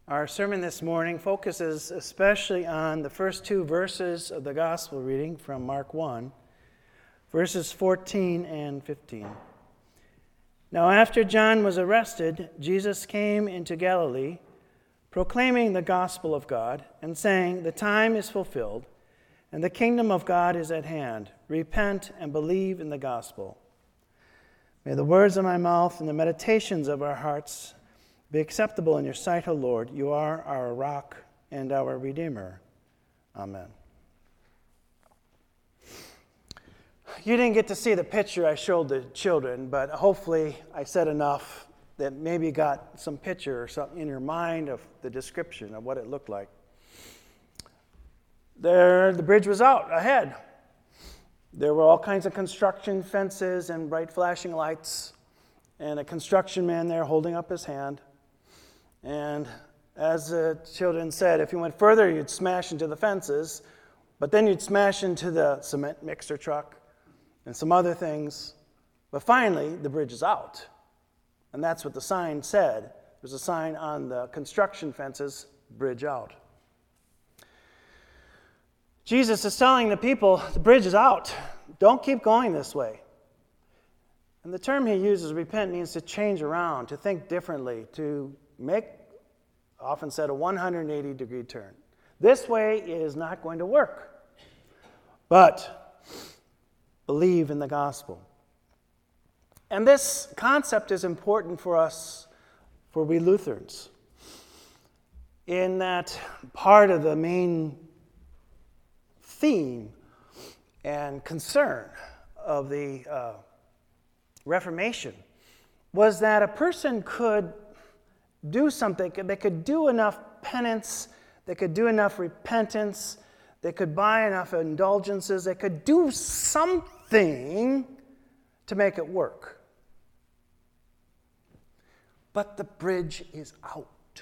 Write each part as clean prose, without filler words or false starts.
Our sermon this morning focuses especially on the first two verses of the gospel reading from Mark 1, verses 14 and 15. Now after John was arrested, Jesus came into Galilee, proclaiming the gospel of God and saying, "The time is fulfilled, and the kingdom of God is at hand. Repent and believe in the gospel." May the words of my mouth and the meditations of our hearts be acceptable in your sight, O Lord. You are our rock and our Redeemer. Amen. You didn't get to see the picture I showed the children, but hopefully I said enough that maybe you got some picture or something in your mind of the description of what it looked like. There, the bridge was out ahead. There were all kinds of construction fences and bright flashing lights, and a construction man there holding up his hand. And as the children said, if you went further, you'd smash into the fences, but then you'd smash into the cement mixer truck and some other things. But finally, the bridge is out. And that's what the sign said. There's a sign on the construction fences, "Bridge out." Jesus is telling the people, the bridge is out. Don't keep going this way. And the term he uses, repent, means to change around, to think differently, to make, often said, a 180-degree turn. This way is not going to work. But believe in the gospel. And this concept is important for us, for we Lutherans, in that part of the main theme and concern of the Reformation was that a person could do something, they could do enough penance, they could do enough repentance, they could buy enough indulgences, they could do something to make it work. But the bridge is out.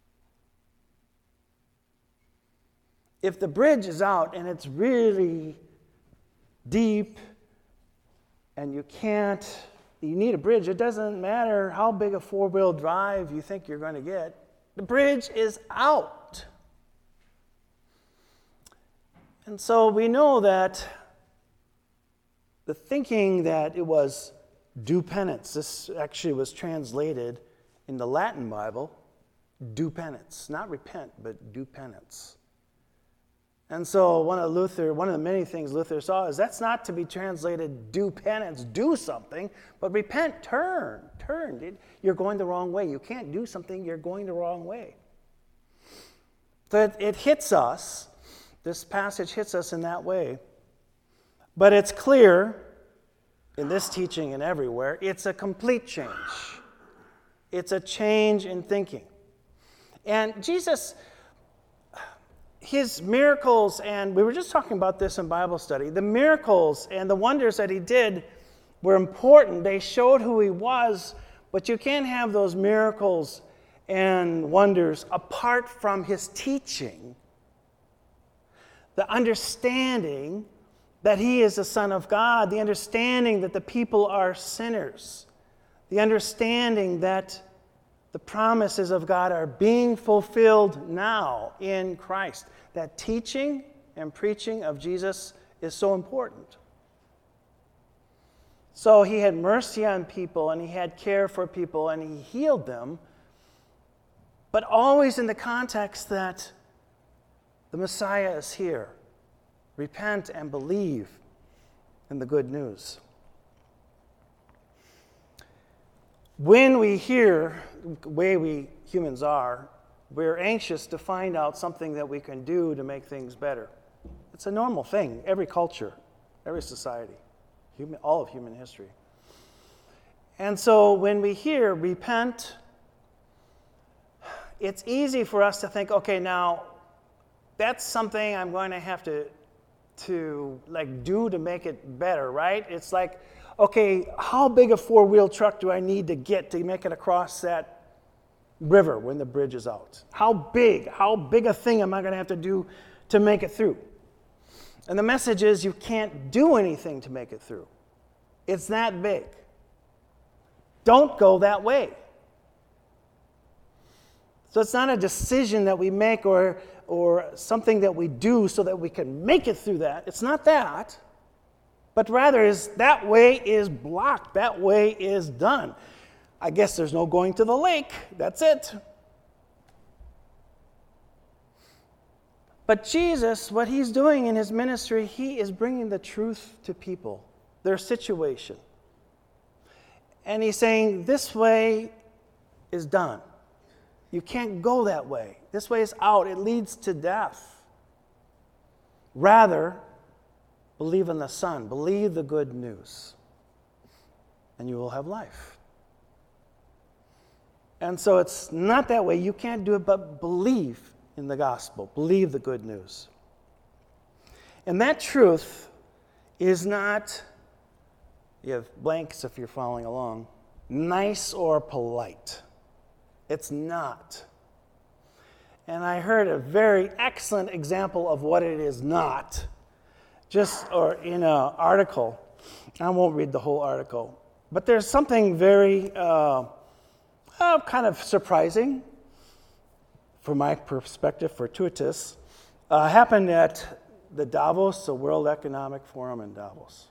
If the bridge is out and it's really deep and you need a bridge, it doesn't matter how big a four-wheel drive you think you're going to get. The bridge is out. And so we know that the thinking that it was do penance, this actually was translated in the Latin Bible, do penance. Not repent, but do penance. And so one of the many things Luther saw is that's not to be translated do penance, do something, but repent, turn. You're going the wrong way. You can't do something, you're going the wrong way. So it hits us, this passage hits us in that way. But it's clear in this teaching and everywhere, it's a complete change. It's a change in thinking. And Jesus, his miracles, and we were just talking about this in Bible study, the miracles and the wonders that he did were important. They showed who he was, but you can't have those miracles and wonders apart from his teaching. The understanding that he is the Son of God, the understanding that the people are sinners, the understanding that the promises of God are being fulfilled now in Christ. That teaching and preaching of Jesus is so important. So he had mercy on people and he had care for people and he healed them, but always in the context that the Messiah is here. Repent and believe in the good news. When we hear the way we humans are, we're anxious to find out something that we can do to make things better. It's a normal thing, every culture, every society, all of human history. And so when we hear repent, it's easy for us to think, okay, now that's something I'm going to have to do to make it better, right? It's like, okay, how big a four-wheel truck do I need to get to make it across that river when the bridge is out? How big a thing am I going to have to do to make it through? And the message is you can't do anything to make it through. It's that big. Don't go that way. So it's not a decision that we make or something that we do so that we can make it through that. It's not that. But rather is that way is blocked. That way is done. I guess there's no going to the lake. That's it. But Jesus, what he's doing in his ministry, he is bringing the truth to people, their situation. And he's saying, this way is done. You can't go that way. This way is out. It leads to death. Rather, believe in the Son. Believe the good news. And you will have life. And so it's not that way. You can't do it, but believe in the gospel. Believe the good news. And that truth is not, you have blanks if you're following along, nice or polite. It's not. And I heard a very excellent example of what it is not. Or in an article. I won't read the whole article. But there's something very kind of surprising, from my perspective, fortuitous, happened at the Davos, the World Economic Forum in Davos.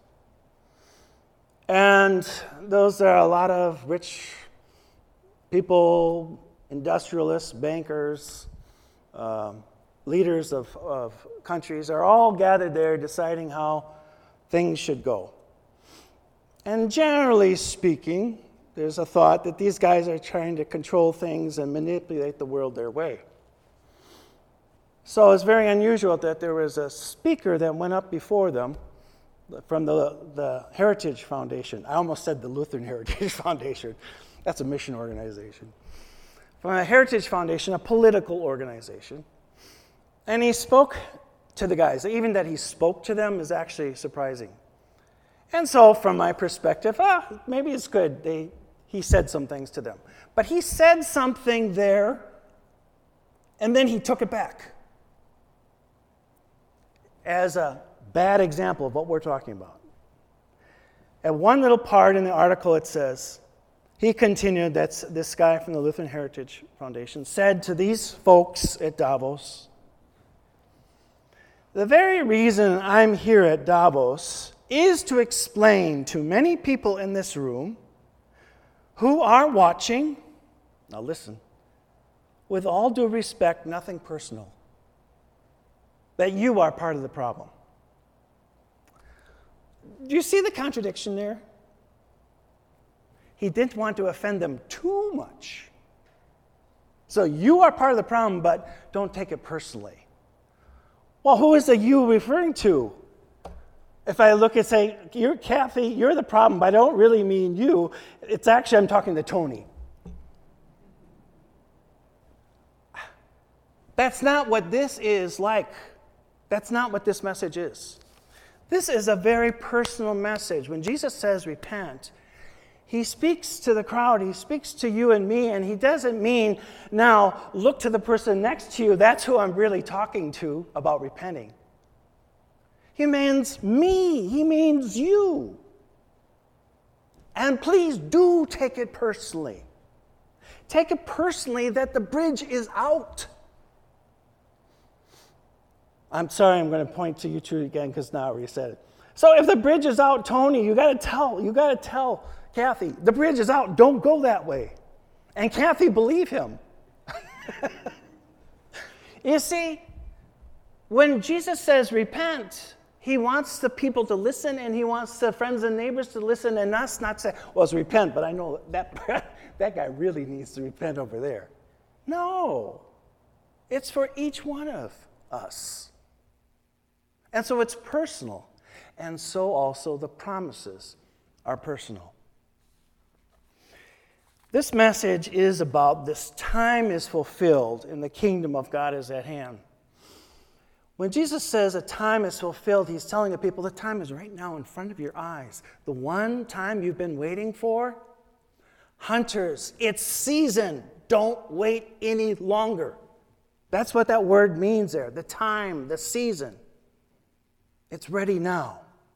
And those are a lot of rich people, industrialists, bankers, leaders of countries are all gathered there deciding how things should go. And generally speaking, there's a thought that these guys are trying to control things and manipulate the world their way. So it's very unusual that there was a speaker that went up before them from the Heritage Foundation. I almost said the Lutheran Heritage Foundation. That's a mission organization. From a Heritage Foundation, a political organization. And he spoke to the guys. Even that he spoke to them is actually surprising. And so from my perspective, maybe it's good. He said some things to them. But he said something there, and then he took it back as a bad example of what we're talking about. At one little part in the article it says, he continued, that's this guy from the Lutheran Heritage Foundation, said to these folks at Davos, the very reason I'm here at Davos is to explain to many people in this room who are watching, now listen, with all due respect, nothing personal, that you are part of the problem. Do you see the contradiction there? He didn't want to offend them too much. So you are part of the problem, but don't take it personally. Well, who is the you referring to? If I look and say, you're Kathy, you're the problem, but I don't really mean you. It's actually, I'm talking to Tony. That's not what this is like. That's not what this message is. This is a very personal message. When Jesus says repent, he speaks to the crowd, he speaks to you and me, and he doesn't mean, now look to the person next to you, that's who I'm really talking to about repenting. He means me, he means you. And please do take it personally. Take it personally that the bridge is out. I'm sorry, I'm going to point to you two again because now I already said it. So if the bridge is out, Tony, you got to tell Kathy, the bridge is out, don't go that way. And Kathy, believe him. You see, when Jesus says repent, he wants the people to listen, and he wants the friends and neighbors to listen, and us not say, well, it's repent, but I know that guy really needs to repent over there. No. It's for each one of us. And so it's personal. And so also the promises are personal. This message is about this time is fulfilled and the kingdom of God is at hand. When Jesus says a time is fulfilled, he's telling the people the time is right now in front of your eyes. The one time you've been waiting for. Hunters, it's season. Don't wait any longer. That's what that word means there. The time, the season. It's ready now.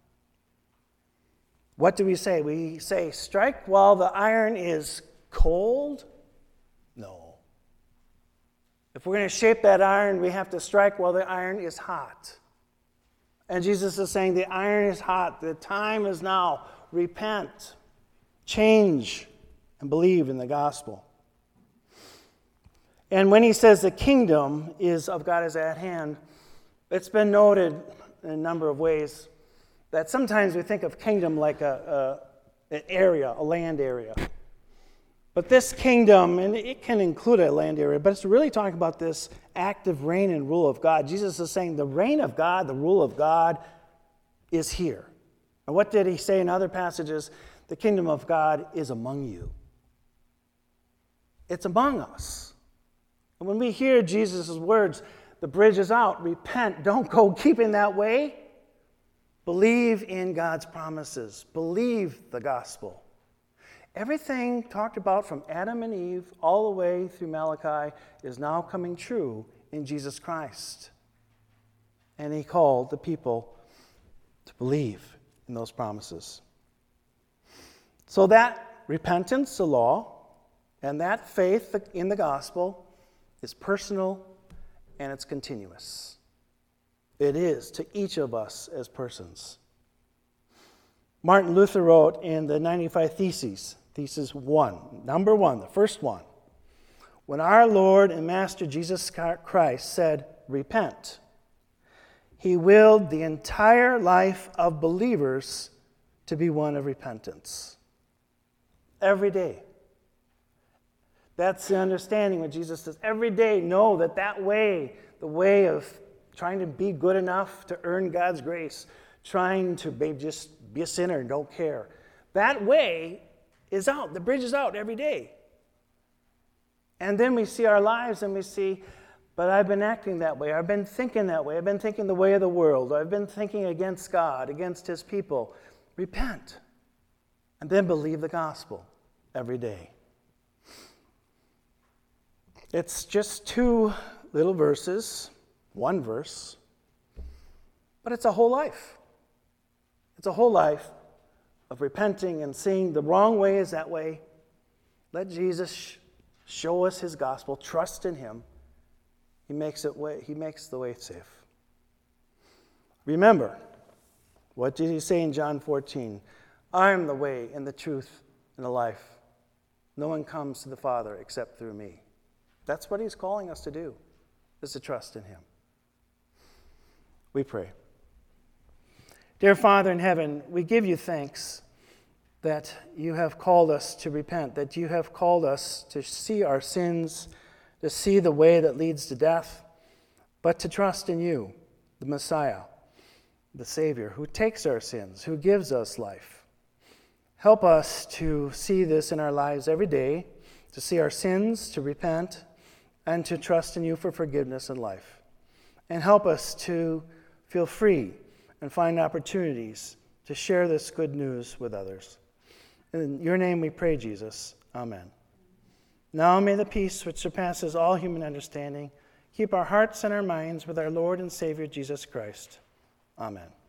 What do we say? We say, strike while the iron is cold? No. If we're going to shape that iron, we have to strike while the iron is hot. And Jesus is saying the iron is hot. The time is now. Repent, change, and believe in the gospel. And when he says the kingdom of God is at hand, it's been noted in a number of ways that sometimes we think of kingdom like an area, a land area. But this kingdom, and it can include a land area, but it's really talking about this active reign and rule of God. Jesus is saying the reign of God, the rule of God is here. And what did he say in other passages? The kingdom of God is among you. It's among us. And when we hear Jesus' words, the bridge is out, repent, don't go keeping that way. Believe in God's promises. Believe the gospel. Everything talked about from Adam and Eve all the way through Malachi is now coming true in Jesus Christ. And he called the people to believe in those promises. So that repentance, the law, and that faith in the gospel is personal and it's continuous. It is to each of us as persons. Martin Luther wrote in the 95 Theses, Thesis 1, number 1, the first one, when our Lord and Master Jesus Christ said, repent, he willed the entire life of believers to be one of repentance. Every day. That's the understanding when Jesus says, every day know that way, the way of trying to be good enough to earn God's grace, trying to just be a sinner and don't care, that way is out. The bridge is out every day. And then we see our lives and we see, but I've been acting that way. I've been thinking that way. I've been thinking the way of the world. I've been thinking against God, against his people. Repent. And then believe the gospel every day. It's just 2 little verses, 1 verse, but it's a whole life. It's a whole life of repenting and seeing the wrong way is that way. Let Jesus show us his gospel. Trust in him. He makes the way safe. Remember, what did he say in John 14? I am the way and the truth and the life. No one comes to the Father except through me. That's what he's calling us to do, is to trust in him. We pray. Dear Father in heaven, we give you thanks that you have called us to repent, that you have called us to see our sins, to see the way that leads to death, but to trust in you, the Messiah, the Savior, who takes our sins, who gives us life. Help us to see this in our lives every day, to see our sins, to repent, and to trust in you for forgiveness and life. And help us to feel free and find opportunities to share this good news with others. In your name we pray, Jesus. Amen. Now may the peace which surpasses all human understanding keep our hearts and our minds with our Lord and Savior Jesus Christ. Amen.